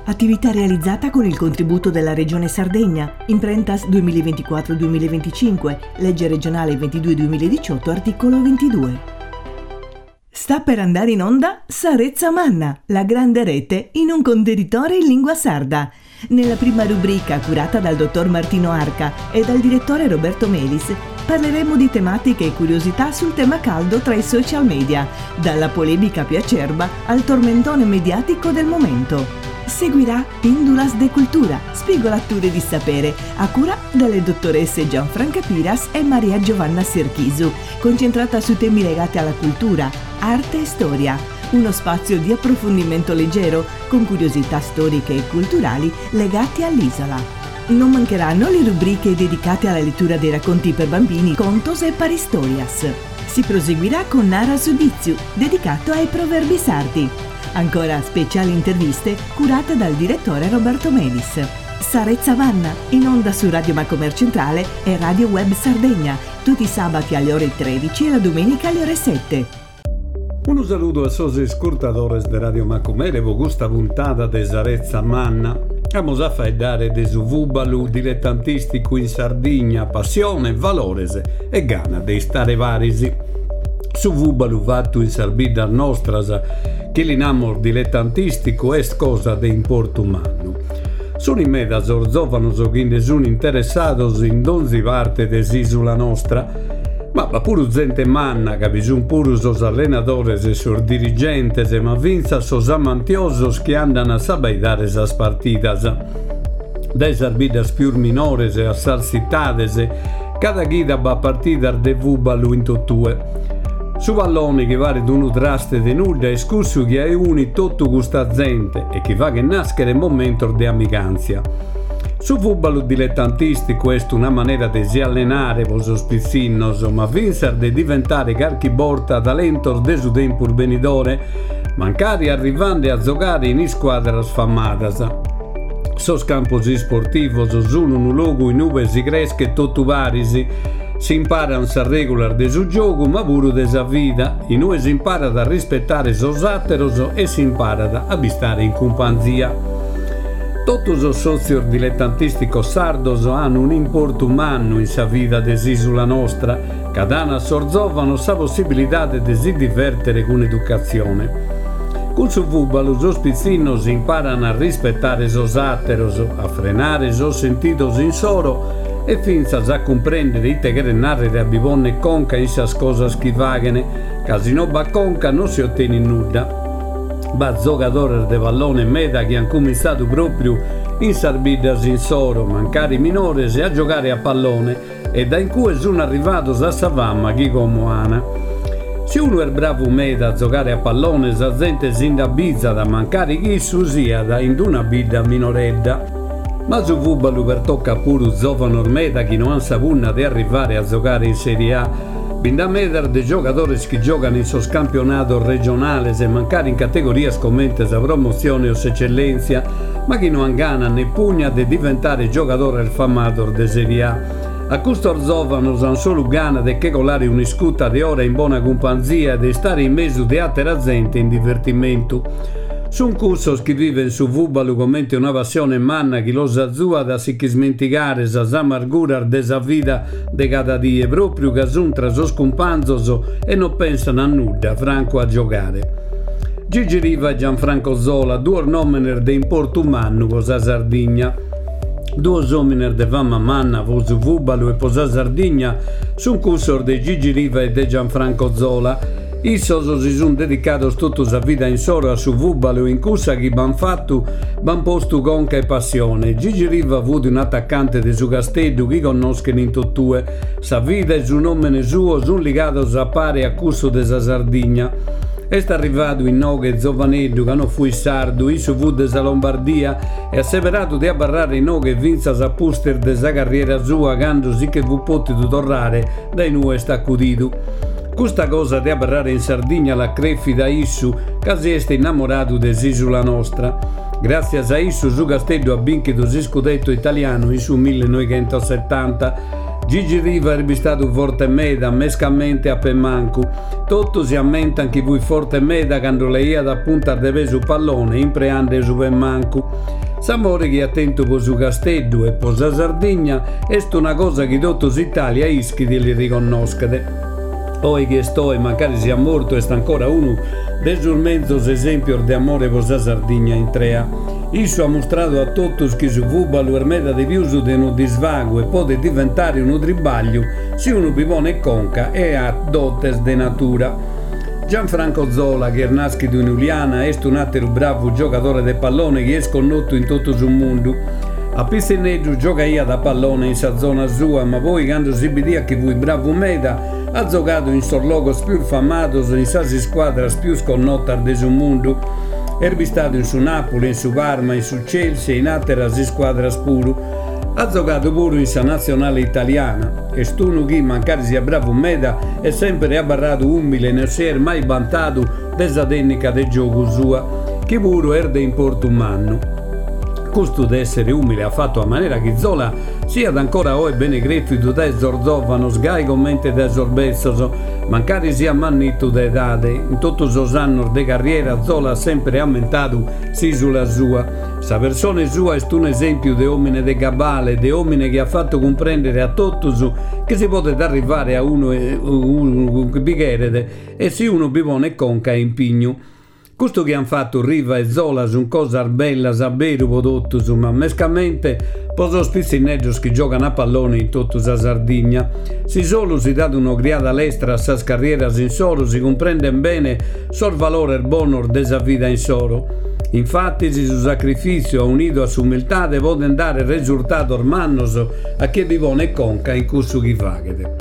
Attività realizzata con il contributo della Regione Sardegna, Imprentas 2024-2025, legge regionale 22-2018, articolo 22. Sta per andare in onda Sarezza Manna, la grande rete in un contenitore in lingua sarda. Nella prima rubrica, curata dal dottor Martino Arca e dal direttore Roberto Melis, parleremo di tematiche e curiosità sul tema caldo tra i social media, dalla polemica più acerba al tormentone mediatico del momento. Seguirà Pindulas de Cultura, spigolature di sapere, a cura delle dottoresse Gianfranca Piras e Maria Giovanna Serchisu, concentrata su temi legati alla cultura, arte e storia. Uno spazio di approfondimento leggero con curiosità storiche e culturali legati all'isola. Non mancheranno le rubriche dedicate alla lettura dei racconti per bambini, Contos e Paristorias. Si proseguirà con Nara Giudiziu, dedicato ai proverbi sardi. Ancora speciali interviste curate dal direttore Roberto Melis. Sarezza Manna, in onda su Radio Macomer Centrale e Radio Web Sardegna, tutti i sabati alle ore 13 e la domenica alle ore 7. Un saluto a sos ascoltadores de Radio Macomer e gusta puntata de Sarezza Manna. Vamos a faedare de su vubalu dilettantistico in Sardegna, passione, valores e gana de stare varisi. Su vubalu fatto in Sarbida nostras, che l'inamor dilettantistico è cosa de importo umano. Sono in me da zorzovanos o che sono interessados in donzi parte desisula nostra, ma pure gente manna che bisogna pure sos allenadores e sos dirigentes e ma vinza sos amantiosos che andano a sabaidare esas partidas. Dai sarbidas più minores e assalsitades, cada guida va a partita de vubalu in totue. Su pallone che vale d'uno traste de nuda e scussu che è uni tutto gusta gente e che fa che nascere il momento di amicanzia. Su vubalu dilettantistico è una maniera di si allenare vosos pizzinnos, ma vinsar di diventare carchi borta talentos de su tempur benidore, mancari arrivando a giocare in squadras famadas. Sos campos sportivos sono un luogo in cui si cresce tutto varisi. Si impara a regular de su gioco, ma pure de sa vita. In cui si impara a rispettare sos atteros e si impara a bistare in compagnia. Tutti os sozios dilettantisticos sardos hanno un importo umano in sa vita desisula nostra, che danno a sorzovano sa possibilità di si divertere con educazione. Con su vubalu sos pizzinnos imparano a rispettare sos atteros, a frenare sos sentidos in soro e finza a comprendere ite che narrare a bivonne conca in sas cosas che vagane, casi no ba conca non si ottiene nulla. Ba giocatore de pallone meda che han cominciato proprio in sarbidas in soro, mancari minores e a giocare a pallone e da in cui sono arrivato a savamma chi come ana. Se uno è bravo meda a giocare a pallone, sa gente si indabizza da mancare chi su sia da in una bidda minoredda. Ma su vubalu per tocca pure giovane ormeda che non hanno saputo di arrivare a giocare in Serie A. Binda medar de giocatori che giocano in sos campionato regionale e mancare in categoria scommette sa promozione o eccellenza, ma che non hanno né pugna di diventare giocatore affamato de Serie A. A questo giovane hanno solo gana di che colare un'iscutta di ora in buona compagnia e di stare in mezzo di altra gente in divertimento. Su un corso che vive su vubalu come una passione manna che lo azzua da si che smenticare sa amargura de sa vita de cada dia proprio che sono tra sos companzos e non pensano a nulla franco a giocare. Gigi Riva e Gianfranco Zola, due nominer de importo umano cosa Sardegna. Due uomini de fama manna su vubalu e posa Sardegna su un corso de Gigi Riva e de Gianfranco Zola. Issos si sono dedicati tutta la vita in soro a su vubalu in cussa che ban fatto, ban posto conca e passione. Gigi Riva ha avuto un attaccante di su castello che conoscono in tuttue. Sa vita e su nome suo sono legati a pari a cusso de sa Sardegna. È arrivato in noghe giovanello che non fu sardo, su fu de sa Lombardia e asseverato di abbarrare in noghe vinza sa puster de sa carriera sua quando si che fu potuto tornare dai nuovi sta accudito. Questa cosa di abbarrare in Sardegna la creffi da issu, che si è innamorato dell'isola nostra. Grazie a issu su castello ha vinto il scudetto italiano in su 1970 Gigi Riva è stato forte meda, mescamente a Pemancu. Tutto si ammentan chi vui forte meda quando lei è da punta deve su pallone, impreande su Pemancu. S'amore che attento po su Casteddu e po sa Sardegna è una cosa che tutta Italia ischi di li riconoscete. Poi che sto e magari sia morto è ancora uno dei mezzo esempio di amore per la Sardegna in trea. Isso ha mostrato a tutti che su Vubalu è meta di più di uno disvago e può diventare uno tribaglio se uno pipone conca e ha dotes de natura. Gianfranco Zola, che è nasce di un'Uliana, è un altro bravo giocatore di pallone che è sconosciuto in tutto il mondo. A Pistineggio gioca io da pallone in sa zona sua, ma poi quando si vede che voi bravo meta ha giocato in sorlogos più famatos in sasi squadras più sconnotas del mondo. È stato in su Napoli, in su Parma, in su Chelsea e in altre squadras pure. Ha giocato pure in sa nazionale italiana. E stuno chi magari sia bravo meta è sempre abbarrato umile e non si è mai vantato della tecnica del gioco sua, che pure è di importo umano. Questo di essere umile ha fatto a maniera che Zola sia ancora oggi bene greffido da esorzovano, sgai commente da esorbezzoso, mancari sia mannito da edade. In tutto i anni di carriera Zola ha sempre aumentato sì sulla sua. Sa persona sua è un esempio di uomine di cabale, di uomine che ha fatto comprendere a tutti che si può arrivare a uno bicchiere e se uno bivone conca in pigno. Questo che hanno fatto Riva e Zola sono cose belle, saperu prodotto, ma mescamente poso spizzineggios che giocano a pallone in tutta la Sardegna. Se solo si dà un'occhiata all'estera a sa carriera in solo, si comprende bene sul valore e il bonor della vita in solo. Infatti, se su sacrificio unito a umiltà può dare il risultato ormannoso a chi vivone conca in questo che fagete.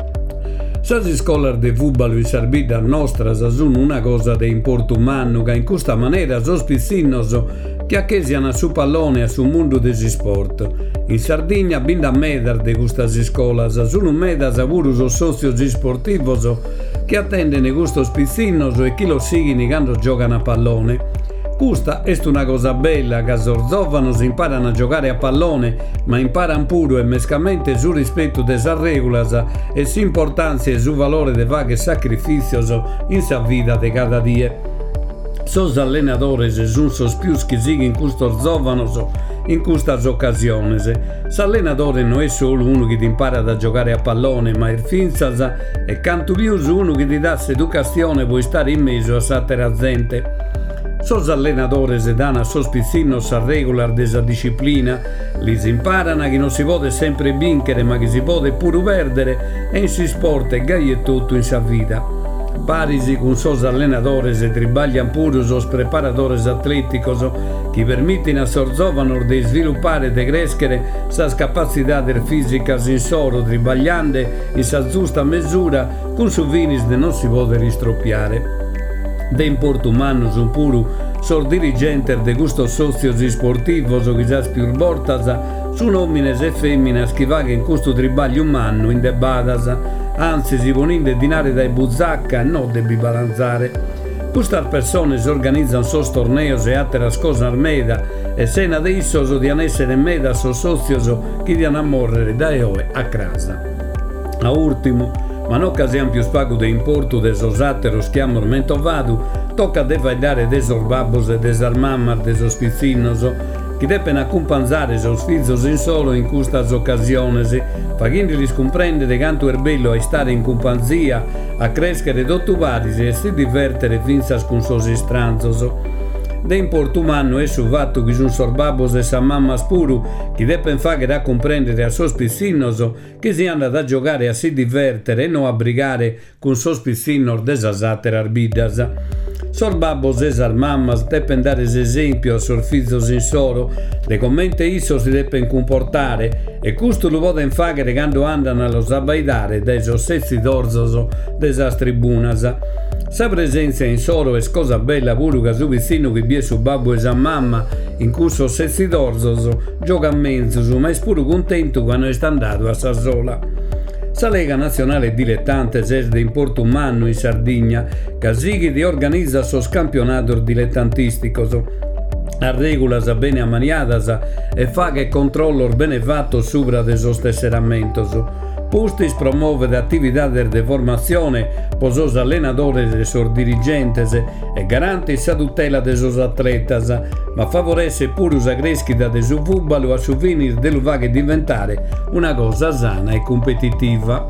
Sasi scolar de Vubalu in Sarbida nostra sono una cosa di importo umano che in questa maniera sospizzinnoso che a che siano su pallone e su mondo desi sport. In Sardegna binda medar de questa scola sono medas pure so socio sportivo che attendono questo spizzinnoso e chi lo seguono quando giocano a pallone. Questa è una cosa bella che zorzovano si imparano a giocare a pallone, ma imparano pure e mescamente sul rispetto delle regole e sull'importanza e sul valore dei vari sacrifici in sa vita di cada dia. Sos allenatori sono più schisi in questo zovano in queste occasioni. L'allenatore non è solo uno che ti impara a giocare a pallone, ma il finza e canto più uno che ti dà educazione puoi stare in mezzo a satera gente. Sos allenatori se danno a sospizzino sa regola della disciplina, li si imparano che non si può sempre vincere ma che si può pure perdere e in si sport e gai tutto in sa vita. Parisi con sos allenatori se tribagliano pure sos preparatori atleticos che permettono a sos giovani di sviluppare e di crescere sa capacità fisica in solo tribagliando in sa giusta misura con su vinis de non si può ristroppiare. De importo umano sono pure sos dirigenti di questo sozio sportivo che già più voltas sono uomini e femmine che vanno in questo tribaglio umano in debadas, anzi si ponendo dinare dai buzzacca e non devi balanzare. Queste persone si organizzano sos tornei e altre cose armeda e se adesso di essere meda sos sozios che diano a morrere da eoe a casa. A ultimo, ma non che siamo più spago di importo de sos atteros che hanno mentovato, tocca dare de sos babbos e de sos mammar de sos pizzinnos, che devono accompagnare sos figli in solo in queste occasioni, facendoli comprendere quanto è bello a stare in compagnia, a crescere tutto vari e si divertere finza con sos stranzos. De importo umano è sul fatto che sono sorbabos e sa mamma spuru che devono fare a comprendere a sos pizzinnos che si hanno da giocare a si divertere e non a brigare con sos pizzinnos desasatere arbidas. Sorbabos e sar mammas devono dare esempio a sos figli in solo de commente isso si devono comportare e questo lo possono fare quando andano a los abbaidare dai sos sessi d'orzos desas tribunas. Sa presenza in solo è cosa bella pure che su vicino che vie su babbo e sa mamma in cui sos sessi d'orzos gioca a mezzo ma è pure contento quando è andato a sa sola. Sa Lega Nazionale Dilettante è di importo umano in Sardegna, che si organizza sos campionatos dilettantisticos. A regolas bene ammaniadas e fa che controllo bene fatto sopra de sos tesseramentos. Pustis promuove attività de formazione per os allenadores e sos dirigentes e garantis sa tutela de sos atletas, ma favorece pure sa crescita de su futbal a su fine de lo vaghe diventare una cosa sana e competitiva.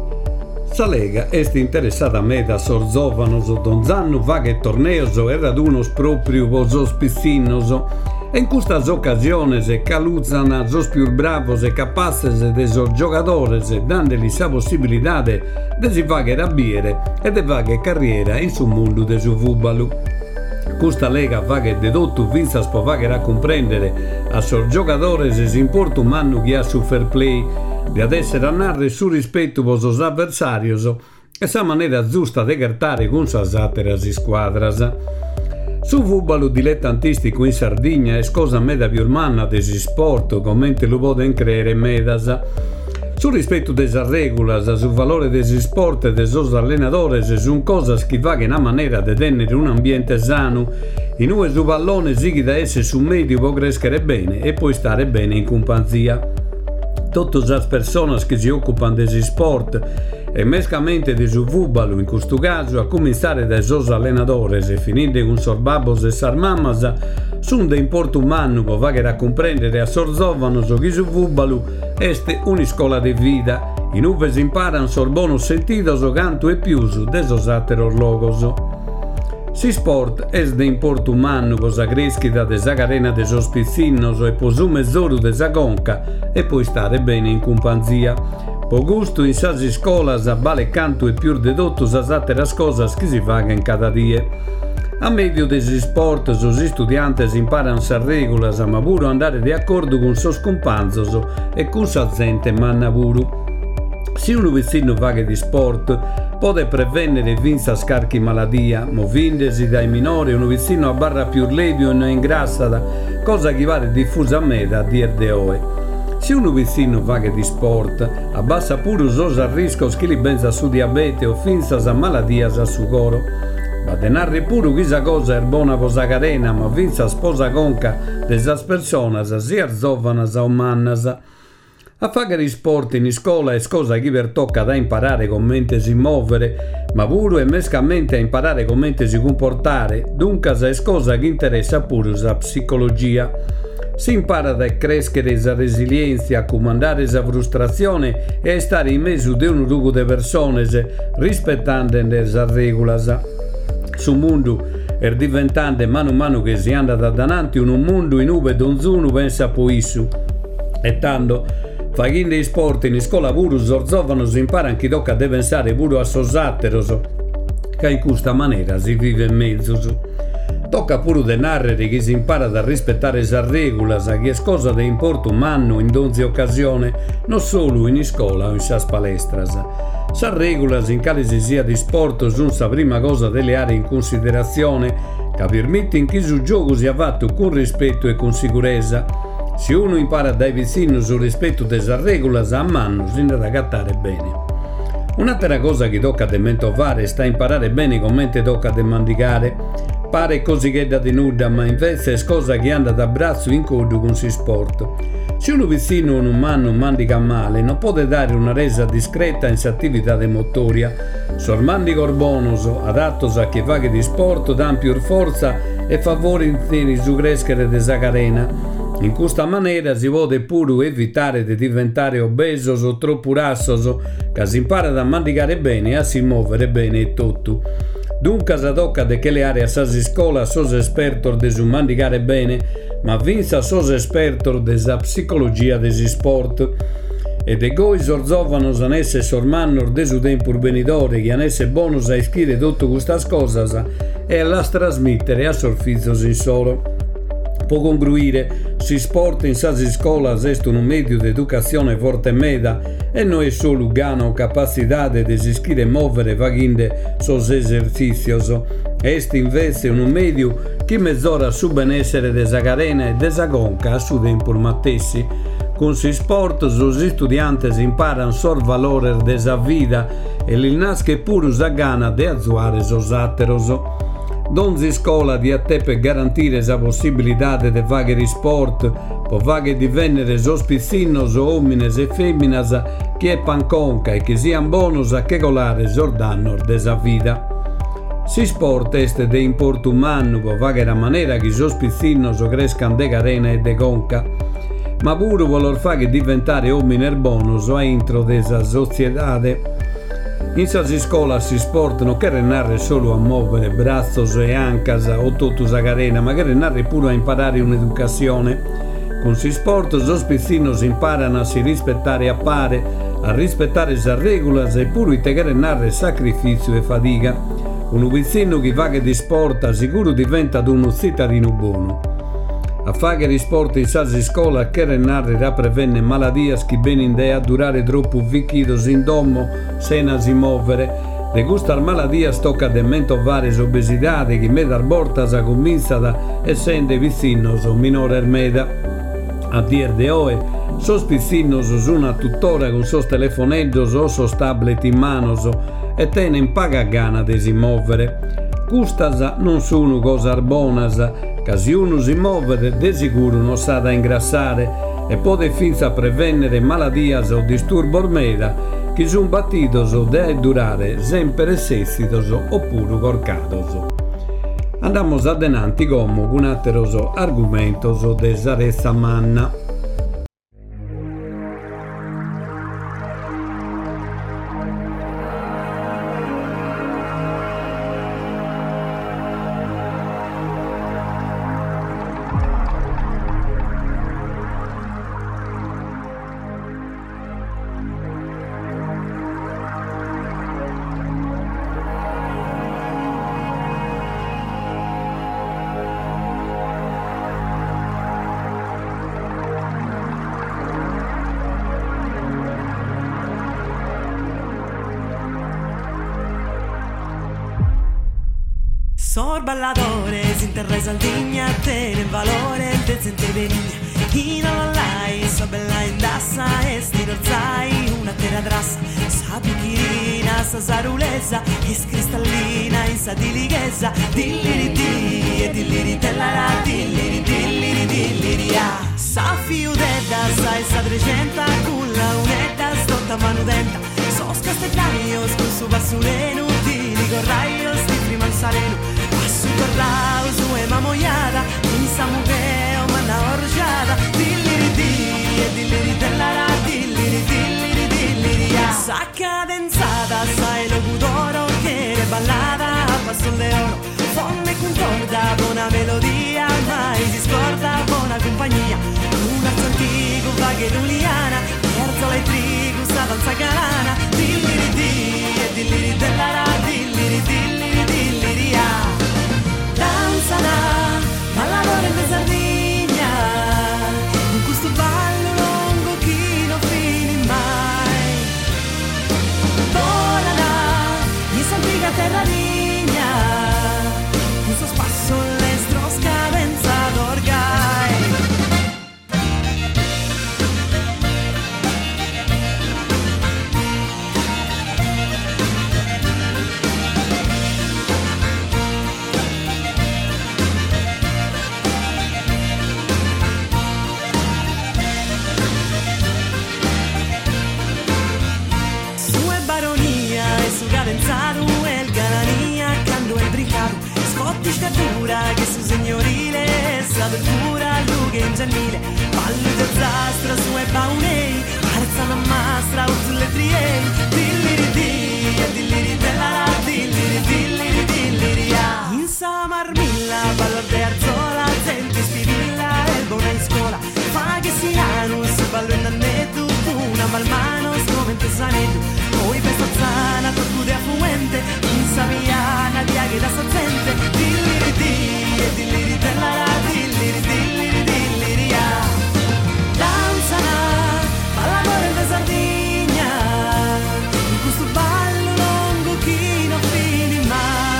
Sa Lega est interessata meda a sos giovanos donz'annu vaghe torneos e radunos propriu po sos piscinos. E in questas occasiones caluzan sos più bravos e capaces de sos giogadores, dandeli sa possibilidade de si faghe rabbiere e de faghe carriera in su mundu de su futbalu. Questa lega faghe de dottu vinzas po faghe comprendere a sos giogadores s'importu mannu chi ha su fair play, di ad essere a narre su rispetto po sos avversarios e sa manera giusta de cartare con sas atteras squadras. Su futbalu dilettantistico in Sardegna è cosa meda più manna de si sport, commente lo poden credere medas. Su rispetto de sa regulas, su valore de si sport e de sos allenadores sun cosas chi va che una maniera de tenere un ambiente sano, in cui su pallone sighi da essere su medio può crescere bene e puoi stare bene in compagnia. Tutte le persone che si occupano di sport e mescamente di su futbalu in questo caso, a cominciare dai sos allenadores e finire con sos babos e sar mammas, sono de importo umano per fare a comprendere a sos giovanos che su futbalu est una scuola di vita, in cui si imparano sos bonus sentidos canto e più de sos atteros logos. Si sport est de importo umano per sa crescita de sa carena de sos piscinos e per su mezz'oru de sa conca e poi stare bene in compagnia. Po gusto in sas scolas vale canto e più de tutto sas atteras cosas che si faghen cada die. A medio de si sport sos studiantes imparan sas regulas ma pure andare de accordo con sos companzos e con sa gente manna puru. Se uno vicino faghe di sport può prevenire vinza scarchi maladia, movindesi dai minori uno vicino a barra più levio e non ingrassata, cosa che vale diffusa a meda a dir de oe. Se uno vicino faghe di sport abbassa pure sos riscos che li benza su diabete o finzas a maladias a su coro. Ma denarri pure questa cosa è buona per sa carena, ma vinza sposa conca de sas personas sia giovanas o mannas. A fare sport in scuola è cosa che per tocca da imparare come si muovere, ma pure e mescamente a imparare come si comportare, dunque è cosa che interessa pure la psicologia. Si impara da crescere la resilienza, a comandare la frustrazione e a stare in mezzo di un gruppo di persone rispettando le regole. Su mondo è diventando mano a mano che si anda da davanti un mondo in cui donzuno pensa a isso. E tanto facendo i sport in scuola pure sos giovanos imparano che tocca de pensare pure a sos atteros, che in questa maniera si vive in mezzo. Tocca pure de narrere che si impara a rispettare le regole, che è cosa di importo umano in ogni occasione, non solo in scuola o in sas palestras. Le regole in cale si sia di sport sono la prima cosa da tenere in considerazione, che permettono che il gioco sia fatto con rispetto e con sicurezza. Se uno impara dai vicini sul rispetto delle regole, a mano si da cattare bene. Un'altra cosa che tocca de mento fare sta imparare bene come tocca de mandicare. Pare così che da di nuda, ma invece è cosa che anda da braccio in codo con si sport. Se uno vicino un umano mandica male, non può dare una resa discreta in attività de motoria. Sul mandico bonus adatto a chi fa che di sport danno più forza e favorire su crescere de sa carena. In questa maniera si può pure evitare di diventare obesos o troppo rassos, che si impara a mandicare bene e a si muovere bene e tutto. Dunque si tocca che le aree a sas scuola sos espertos di su mandicare bene, ma vinza sos espertos di sa psicologia desi sport. E de goi sos giovanos an esse sormannor de su tempo venidore che an esse bonus a ischire tutte queste cose e a las trasmettere a sorfizos in solo. Può concluire, si sport in sas scolas est un medio di educazione forte meda e non è solo gana capacità di ischire muovere vaginde sos esercizios, est invece un medio che mezzora su benessere de sa carena e de sa conca a su tempo mattessi. Con si sport sos studiantes imparan sul valore de sa vita e li nasce pure sa gana de azzuare sos atteros. Donzi scuola di a te per garantire la possibilità di fare sport, per fare divennere sospizzinos o omines e femminas chi è panconca e che siano bonus a che colare giordano desa vita. Si sport est de importo umano per fare la maniera che i sospizzinos crescano de carena e de conca, ma pure vuol fare diventare omines bonus a intro desa società. In sas scuolas si sport non che renare solo a muovere brazzos e ancas o tutto sa carena, ma che renare pure a imparare un'educazione. Con si sport los spizzinos imparano a si rispettare a pare, a rispettare sa regolas e pure che renare sacrificio e fatica. Un pizzino che fa di sport sicuro diventa uno cittadino buono. A fare sport in sas scuola che renare da prevenne malattie che vengono a durare troppo vicchidos in domo senza si muovere. De queste malattie tocca de mento varie obesità che medar bortas comincia essendo vicino o minore meda. A dir de oe, sos pizzinos sono tuttora con sos telefonellos o sos tablet in manos e tenen paga gana di si muovere. Custas non sono cose bonas, che se uno si muove de sicuro non sa da ingrassare e può finza prevenire malattie o disturbi ormeda che sono battidos de durare sempre sessidos oppure corcados. Andiamo adelante come con altri argomenti de Sarezza Manna. Sor balladores, interra Sardegna, tiene valore, te sente benigna. Chi non la lai, so bella indassa, e stirozzai, una terra drassa. Sa bicchirina, sa sarulesa, es cristallina, in sa dilighesa. Dilliri e dilliri tellara, dilliri Sa fiudetta, sa e sa 300, con la unetta, stotta manudenta. So scastellaio, scorso vassuleno, di corraio, sti prima il saleno. Su corrao, su e mamoiada, in samugheo, manna orgiada. Dilliri e dilliri tellara, dilliri Sa cadenzata, sa e locutoro, che le ballata, a passo d'oro. Fonne concorda, buona melodia, mai si scorda, buona compagnia. Una antico, vaghe d'uliana, terzola e trigo, sta danza galana. Dilliri e dilliri tellara, dilliri Danzala, balladore in Sardegna, con questo ballo lungo chi non fini mai. Volala, in s'antica terra digna, con suo spasso l'estro scadenza d'orgai. Cadenzado el galanía, cando el brincado Scotti scatura che su signorile s'apertura lughe in giannile Ballo del zastra su e baunei Arza una mastra o sulle triei Dilliri e dilliri tellara dilliri In sa marmilla ballo de arzola Senti spirilla e buona in scuola Fa che si hanno su ballo in annetto Una malmano strumento sanetto Poi penso zana, torture affluente In saviana, diaghe da sazzente Dilliri tellara dilliri Danzana, balladore in Sardegna In questo ballo lungo chi non fini mai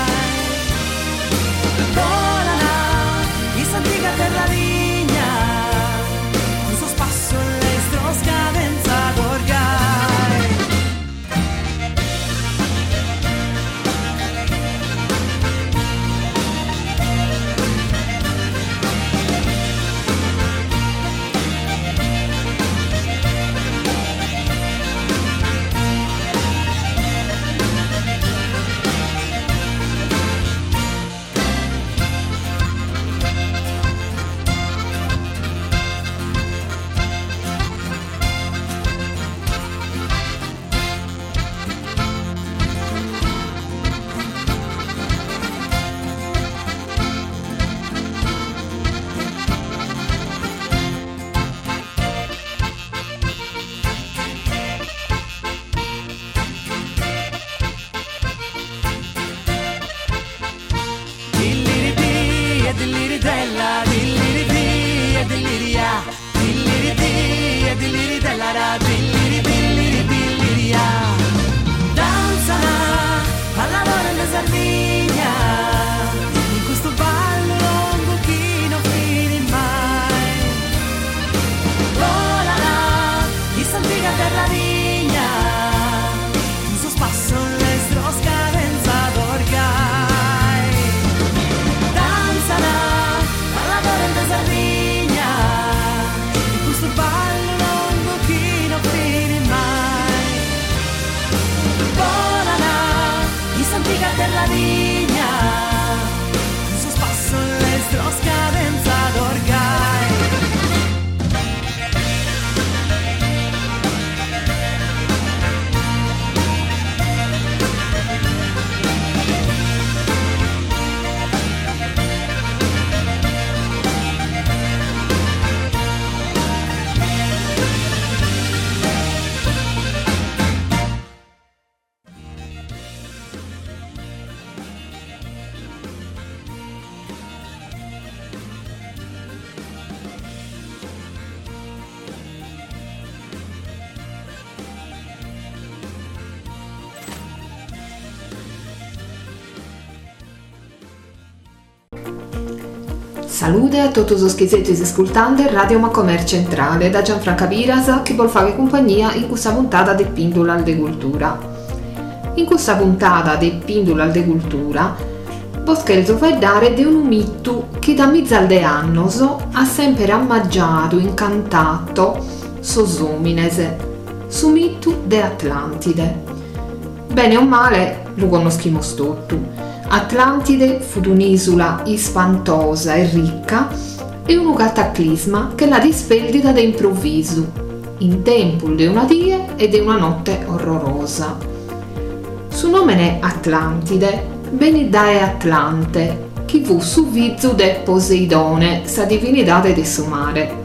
Salute a tutti i schizetti ascoltanti Radio Macomer Centrale da Gianfranca Pirasa che vuol fare compagnia in questa puntata di Pindula de Cultura. In questa puntata di Pindula de Cultura vi scherzo fai dare di un mito che da mizzal de annos ha sempre ammaggiato, incantato sosomines, su mito de Atlantide. Bene o male lo conosciamo tutti. Atlantide fu un'isola ispantosa e ricca e un cataclisma che la disperdita da improvviso, in tempo di una die e di una notte orrorosa. Su nome Atlantide venne da Atlante, che fu su vizzo de Poseidone, sa divinità del suo mare.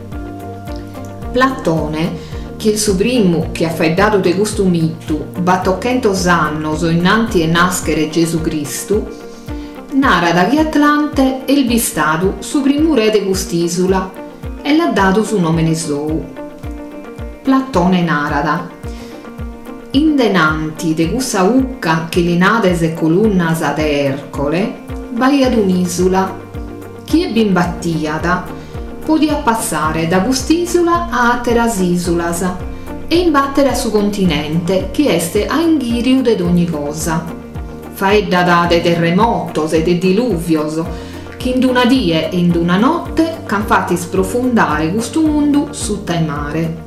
Platone, che il suo primo che ha faidato de questo mito, battochentos annos innanti e nascere Gesù Cristo, narra che Atlante è il vistato su primo re de quest'isola e l'ha dato su nome suo. Platone narra: in denanti de questa ucca che linades e colunnas ad Ercole, vai ad un'isola, chi è ben battiata, podia passare da quest'isola a atteras isolas e imbattere a su continente che este a inghirio de ogni cosa. Faedda da de terremotos e de diluvios che in una die e in una notte can fatti sprofondare questo mondo sutta il mare.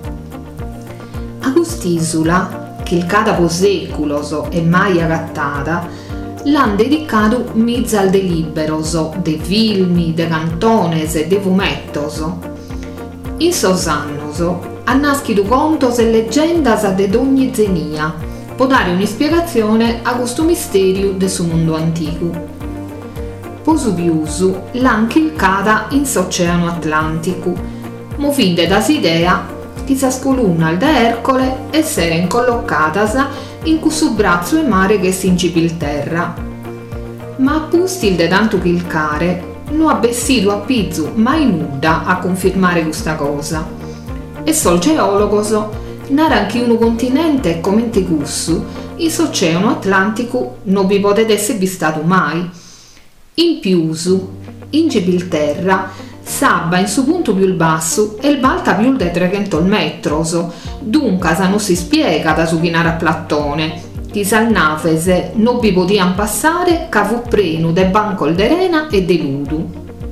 A quest'isola, che il cadapo seculos e mai agattata, l'han dedicato mizzal de liberos, de filmi, de cantones e de fumettos. In sos annos ha nascido contos e leggendas de ogni zenia, può dare un'ispiegazione a questo misterio del suo mondo antico. Posu piusu l'han chilcata in s'oceano Atlantico, movinde da s'idea che sa scolunna da Ercole essere collocatas in questo braccio e mare che si in Gibilterra. Ma a pustil de tanto chilcare non ha bessido a pizzu mai nuda a confermare questa cosa. E sol geologos narran che un continente come Tegussu, il s'oceano Atlantico non vi potete essere vistato mai. In piusu, in Gibilterra, sabba in suo punto più basso e il balta più di 300 metros, dunque non si spiega da supinare a Platone, che salnafese non vi potevano passare che fu prenu de banco d'arena e de ludu.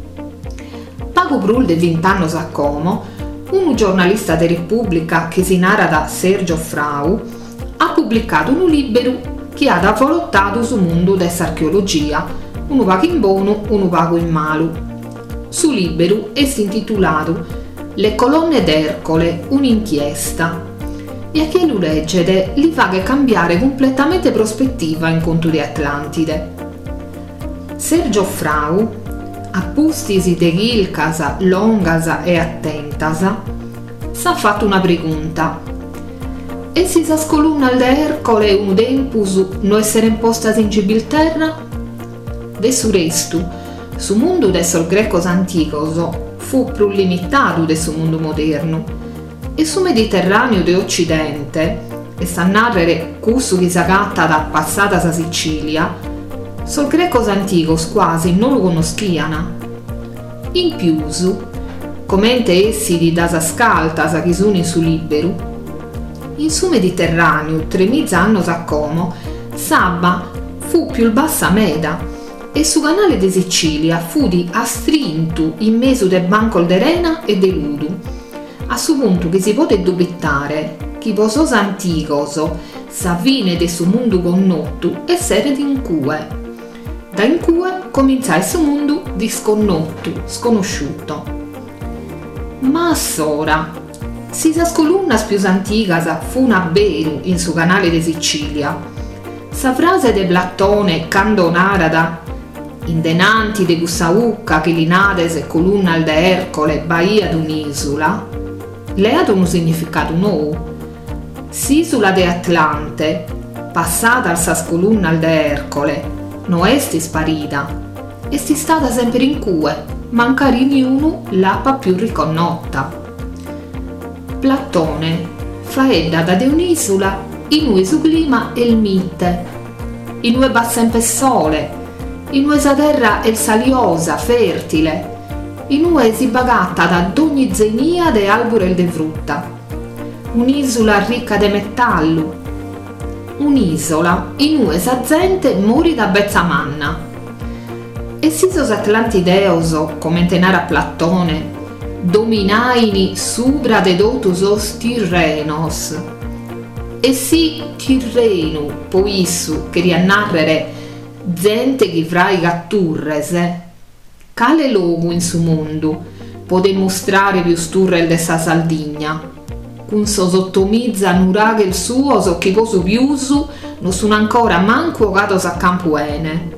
Pago brul de 20 anni a Como, un giornalista de Repubblica che si narra da Sergio Frau, ha pubblicato un libro che ha da volottato sul mondo dell'archeologia, uno pago in buono, uno pago in malo. Su libero è intitolato Le colonne d'Ercole, un'inchiesta, e a chi lo leggete gli fa che cambiare completamente prospettiva in conto di Atlantide. Sergio Frau, a pustisi de chilcas, longas e attentas, s'ha fatto una pregunta. E si sa scolunna d'Ercole un tempus non essere impostas in Gibilterra? De su restu, su mondo del sol grecos anticos fu più limitato del suo mondo moderno e su Mediterraneo de Occidente, e sta a narrare cusso che s'agatta da passata sa Sicilia, sol grecos anticos quasi non lo conosciano. In piusu, commente essi di das scaltas che sono in su libero, in su Mediterraneo 3000 anni a Como, sabba fu più il bassa meda, e su canale de Sicilia fu di astrintu in mezzo del banco d'arena e de ludu, a su punto che si pote dubittare che posos anticos sa fine de su mondo connotto essere in cue. Da in cue comincia il suo mondo di sconnotto, sconosciuto. Ma a sora, si sa scolunnas più anticas fu un abberu in su canale de Sicilia. Sa frase de Platone cando narada in denanti de Gussaucca che linades e colunna da Ercole baia d'un'isola, le ha un significato nuovo. S'isola de Atlante, passata al sas colunna da Ercole, non esti sparita, esti stata sempre in cue, mancari niuno l'appa più riconnotta. Platone faedda da de un'isola in cui su clima è il mite, in cui va sempre sole, in questa terra è saliosa, fertile, in ue si bagatta da ogni zenia de albure de frutta. Un'isola ricca de metallo. Un'isola in ue sa gente mori da bezza manna. E sisos atlantideos, come narra Platone, dominaini subra de totus os tirrenos. E si tirrenu, po issu, che riannarrere gente chi fra i catturres, cale logu in su mondo pode mostrare più sturrel de sa Sardigna, cun so sottomizza nuraghe il suo so chi coso piusu non sono ancora manco gatos a campuene.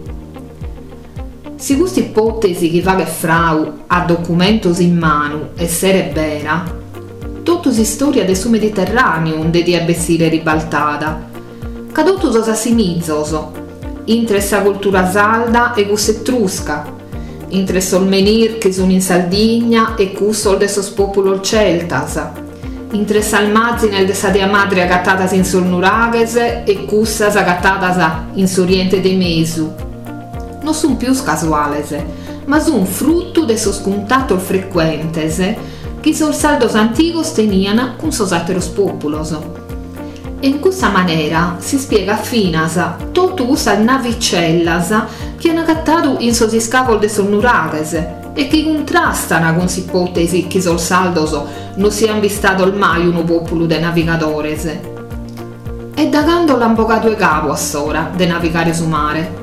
Si questa ipotesi che va che frau a documentos in mano essere vera, tutto si storia del su Mediterraneo onde di abbessire ribaltada, caduto sos assimizzos, intre sa cultura salda e cus etrusca, intre sol menir che sono in Sardigna e cussol de sos popolo celtas, intre salmazinel de sa dea madre agattatas in sol nuraghes e cussas agattatas in s'oriente de Mesu. Non sun più casuales, ma sun frutto de sos contattos frequentes che sos saldos antigos tenian con sos atteros populos. E in questa maniera si spiega finas tutto questa navicellas che hanno agattato in sos scavol de sos nuraghes e che contrastano con s'ipotesi che sos saldos non siano vistato mai un popolo de navigadores. E dagando l'amboga due capo a sora de navigare su mare.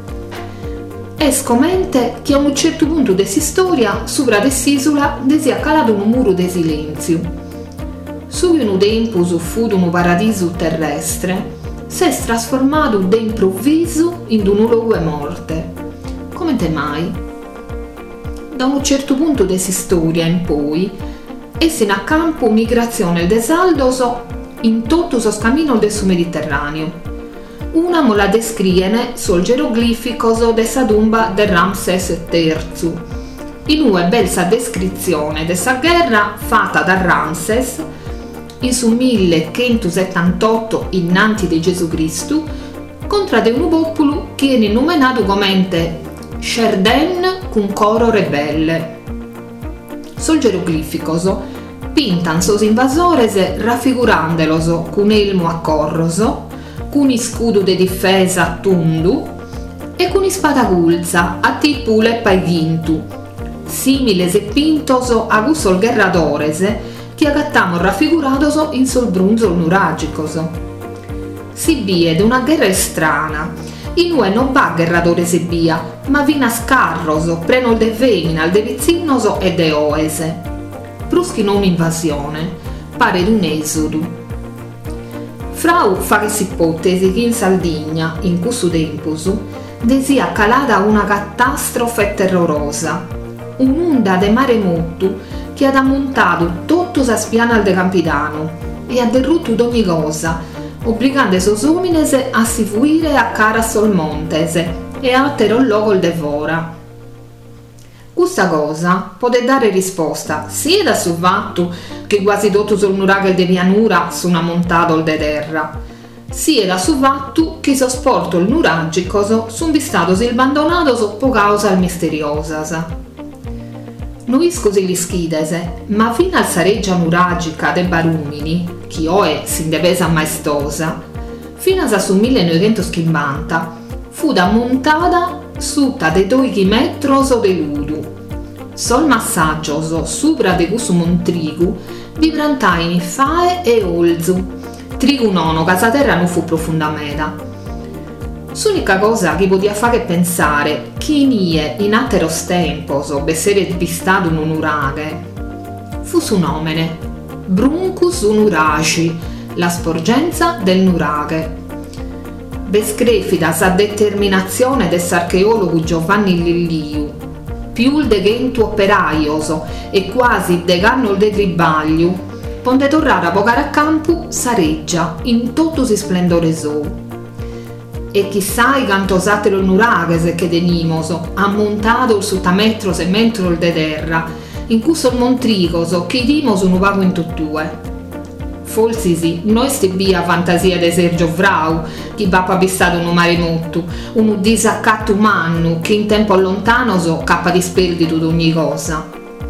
E scomente che a un certo punto de si storia sopra de s'isola sia calato un muro de silenzio. Su un tempo fu un paradiso terrestre, si è trasformato de improvviso in un luogo de morte. Come te mai? Da un certo punto de si storia in poi, essen a campo migrazione de saldos in tutto sos caminos del Mediterraneo. Una mo la descriene sul geroglificos de sa tumba de Ramses III, in una bella descrizione de sa guerra fatta da Ramses in su 1178 innanzi di Gesù Cristo contro de un popolo che viene nominato come Sherden con coro rebelle. Sul geroglificos pintan sos invasores raffigurandelos con elmo a corroso, con scudo de difesa a tundu e con spada gulza a tipo leppa e vintu, similes e pintos a gusol guerradores che agattamo raffigurados in sol brunzol nuragicos. Si biede una guerra strana, in ue non va guerradores e via, ma vina scarros, prenol de veminal, de vizzinos e de oese. Bruschi non invasione, pare d'un esodo. Frau fa che si ipotesi che in Sardigna, in questo tempo, sia calata una catastrofe terrorosa, un'onda de maremoto che ha ammontato tutto sa spiana de Campidano e ha derrotto d'ogni cosa, obbligando sos umines a si fuire a cara sol montes e a altero logo il devora. Questa cosa può dare risposta sia da sul fatto che quasi tutto sul nuraghe de pianura sono ammontato de terra, sia da sul fatto che sosporto il nuragicos sono vistatos abbandonatos po causa misteriosas. Non iscosi li schides, ma fino al sareggia nuragica de Barumini, che oe s'indepesa maestosa, fino a su 1950 fu da montata sutta de 2 metros de ludu. Sol massaggioso supra de questo montrigu vibrantaini fae e olzu, trigu nono ca sa terra non fu profondameda. S'unica cosa che podia fare pensare chi nie in atteros tempos bessere vistato un uraghe fu su nomene Bruncus nuraci, la sporgenza del nuraghe. Bescrefida sa determinazione dell'archeologo Giovanni Lilliu, più de gentu operaioso e quasi de ganno de tribaglio, ponde torrare a pogare a campo sareggia in tutto si splendore suo. E chissà i cantosatelo il nuraghes che denimos, ammontato il sutametros e metro de terra, in cui sol montricos che dimos un pago in tuttue. Forse sì, noi stebia fantasia de Sergio Vrau, che va papistato un maremoto, un disaccatto umano che in tempo lontano cappa di sperdito d'ogni cosa.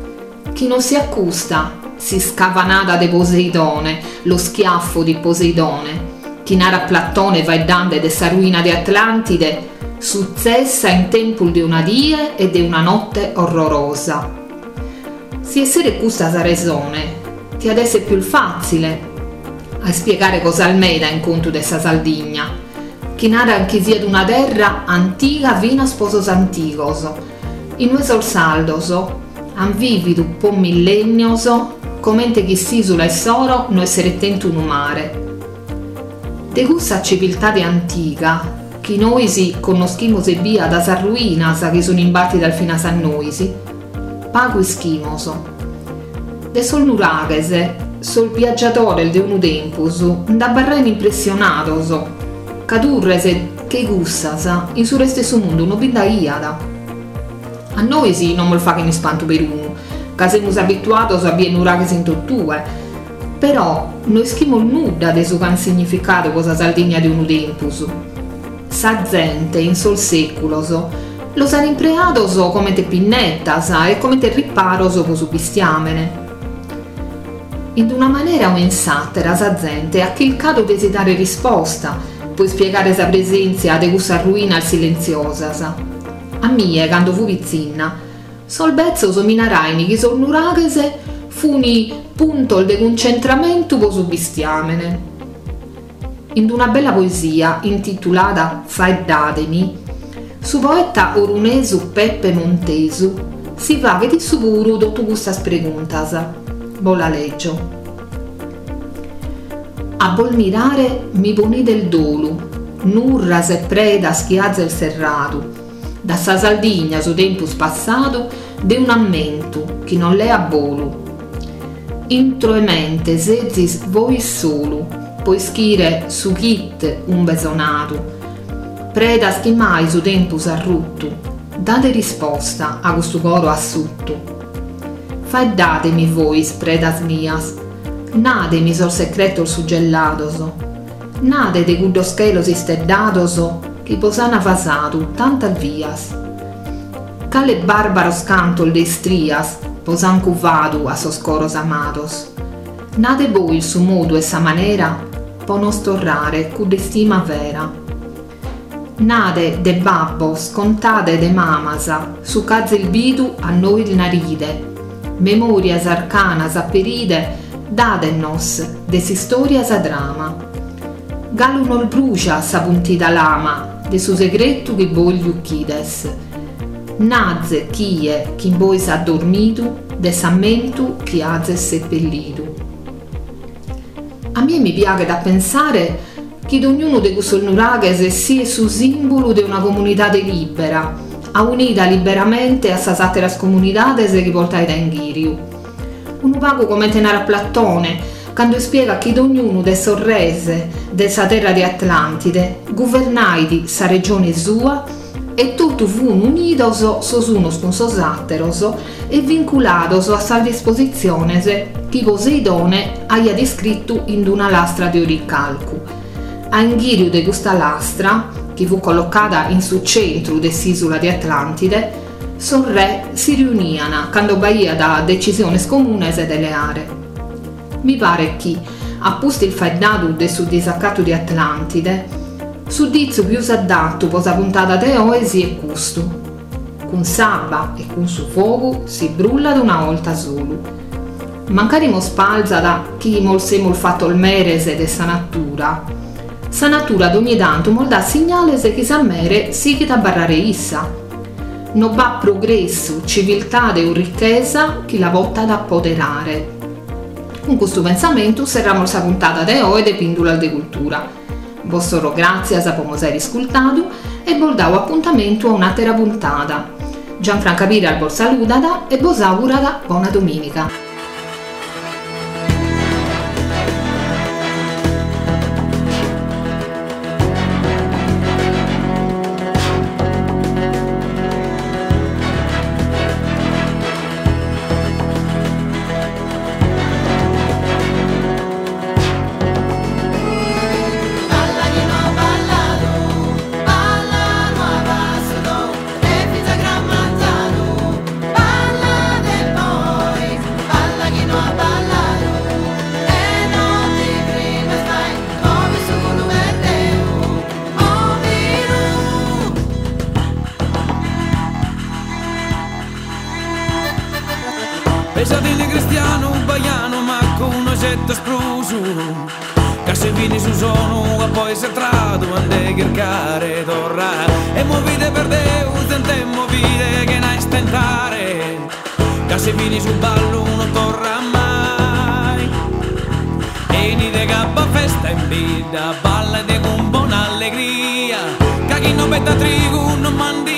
chi non si accusta, si scavanata de Poseidone, lo schiaffo di Poseidone, chi narra Platone vai dande de sa ruina di Atlantide, successa in tempul di una die e di una notte orrorosa. Si essere custa sa resone, ti adesso è più facile a spiegare cosa almeda in conto de sa Sardigna, chi narra anche sia d'una terra antica vino a sposos anticoso, in noi sol saldoso, han vivido po millennioso, commente chi s'isula e soro no essere tento un mare. De questa civiltà di antica, chi noi si conoscimos e via da sa ruina sa che sono imbatti dal fino a san noisi, pago ischimoso. De sol nuraghese, sol viaggiatore de unu tempus, da barren impressionatoso, cadurrese che gussasa in su stesso mondo non binda iada. A noi si non vol fa che ne spanto per uno, che siamo abituati a bien nuraghese in tottue, però noi schimo nuda de su can significato cosa Sardigna de unu tempus. Sa gente in sol seculoso lo san impreatoso come te pinnettas e come te riparoso co su bistiamene. In una maniera o in satira sa gente ha chilcato desidare risposta, puoi spiegare sa presenza de questa ruina al silenziosas. A mie, quando fu vizzina, sol bezzo so minaraini chi sol nuraghese funi punto de concentramento po su bistiamene. In una bella poesia intitolata Faeddatemi, su poeta orunesu Peppe Montesu si va che di sicuro tutto questa preguntas. Bola leggio. A bol mirare mi poni del dolu, nurras e predas chi azza il serrato, da sa Sardigna su tempus passato de un ammento chi non le abbolu. Introemente sezis voi solo, poi schire su kit un besonato, predas chi mai su tempus arrutto, date risposta a questo coro assutto. Faeddatemi voi, predas mias, nademi sol secreto suggelladoso, nade de cuddo schelos isteddatoso, chi posana vasato tantas vias. Cale barbaros cantol de strias, posan cuvadu a sos coros amados. Nade voi il su modo e sa manera, po non storrare cudde stima vera. Nade de babbos, contate de mamasa, su cazze il vidu a noi il naride. Memorias arcanas a peride, dadennos, des historias a drama. Galu nol brucia sa puntida lama, de su segretu chi voi chides. Nazze chie chi voi sa dormitu, de sammentu chi azze seppellitu. A me mi piace da pensare che ognuno de questo nuraghese sia su simbolo di una comunità libera, a unita liberamente a sa sateras comunidades che portai da Inghiriu. Un pago come tenere a Platone, quando spiega che ognuno de sorrese de sa terra di Atlantide governaidi sa regione sua e tutto fu unidos sos unos con sos atteros e vinculados a sa disposizione che Poseidone aia descritto in una lastra di oricalcu. A Inghiriu de questa lastra, che fu collocata in su centro dell'isola di Atlantide, son re si riuniano quando baia da decisioni comuni delle aree. Mi pare che, apposto il faeddato del su disaccato di Atlantide, su dizio più adatto per la puntata de oesi e custo. Con sabba e con su fuoco si brulla da una volta solo. Mancarimo spalza da chi molsemo il fatto il merese de sa natura. Sa natura d'ogni tanto mol dà segnale se chi sa mere si che da barrare issa. Non va progresso, civiltà e ricchezza chi la volta da apoderare. Con questo pensamento serramo la puntata de oe de Pindula de Cultura. Vostro grazie a pomosai riscultato e vol dau appuntamento a un'altra puntata. Gianfranca Pira al vol saludada e vos augurada buona domenica. mesetto esploso, che se vini su sono, e poi si trado, ande cercare torra, e movite per Deus, tante movite che ne stentare, che se vini su ballo non torra mai, e ni de cappa festa in vita, balla de con buona allegria, che chi non metta trigo non mandica.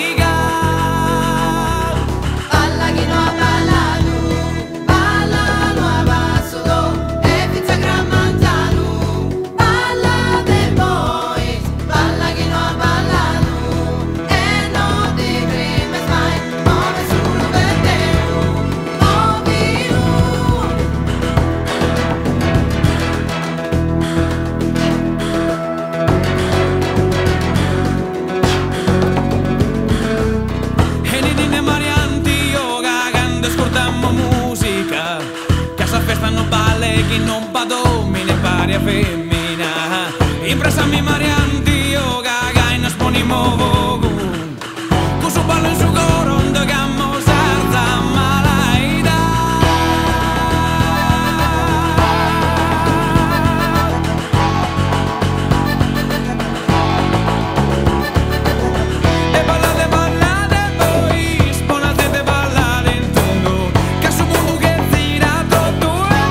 Che non padomine pari a femmina, impressami marianti io caga in asponimo vogu, cuso ballo in su coro un de gammo sarda malaida. E ballate voi, sponate ballate in tondo, che su mondo che tira tutto.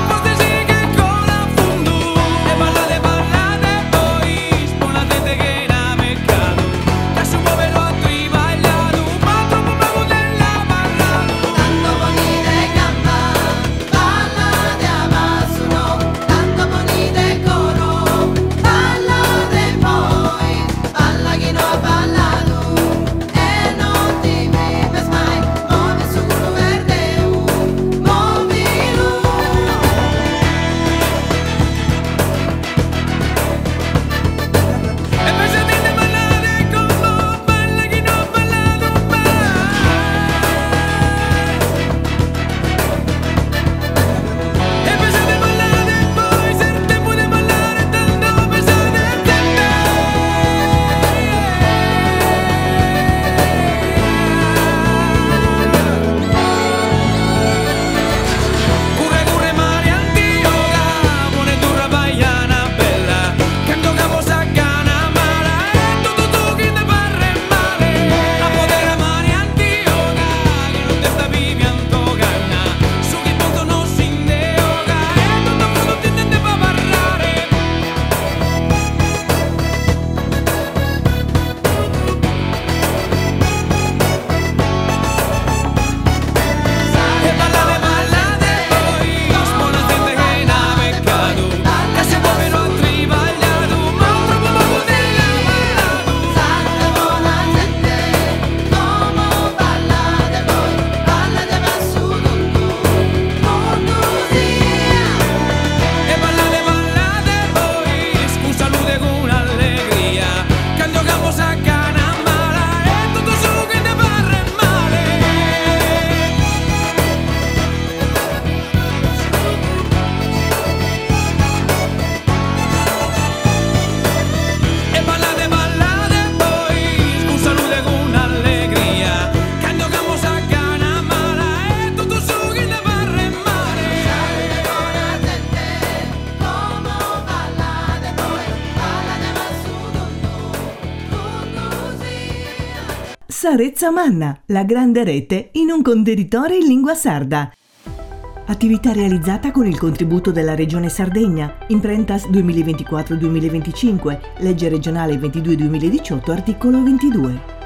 Sarezza Manna, la grande rete in un contenitore in lingua sarda. Attività realizzata con il contributo della Regione Sardegna, Imprentas 2024-2025, legge regionale 22-2018, articolo 22.